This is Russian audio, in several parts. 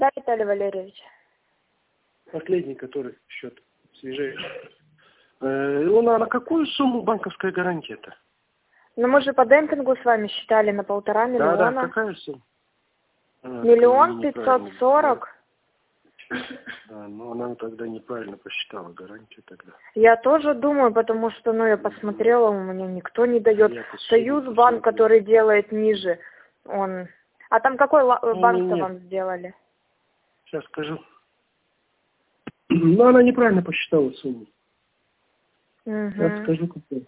Да, Виталий Валерьевич. Последний, который счет свежайший. На какую сумму банковская гарантия-то? Ну, мы же по демпингу с вами считали на 1,5 миллиона. Да, какая сумма? 1 540 000. Да, но она тогда неправильно посчитала гарантию тогда. Я тоже думаю, потому что, я посмотрела, у меня никто не дает. Союзбанк, который делает ниже, он... А там какой банк-то вам сделали? Сейчас скажу. Но она неправильно посчитала сумму. Сейчас скажу, какой.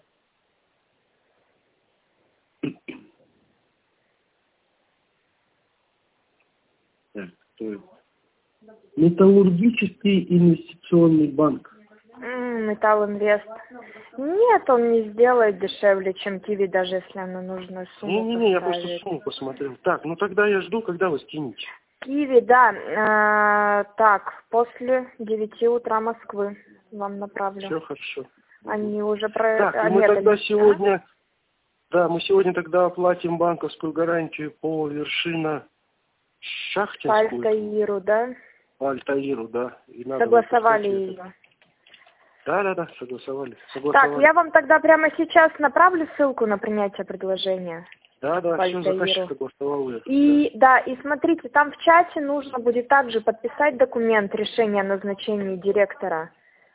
Так, кто это? Металлургический инвестиционный банк. Металлинвест. Нет, он не сделает дешевле, чем Киви, даже если она нужную сумму Не, я просто сумму посмотрел. Так, тогда я жду, когда вы скинете. Киви, да. Так, после 9 утра Москвы вам направлю. Все хорошо. Они уже Так, мы тогда сегодня... Да, мы сегодня тогда оплатим банковскую гарантию по Вершина Шахтинскую. По Альтаиру, да? По Альтаиру, да. И надо согласовали ее. Да, согласовали. Так, я вам тогда прямо сейчас направлю ссылку на принятие предложения. Да, все, заказчик согласовал ее. И смотрите, там в чате нужно будет также подписать документ решения о назначении директора.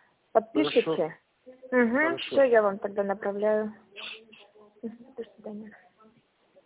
Подпишите? Хорошо. Все, я вам тогда направляю. До свидания.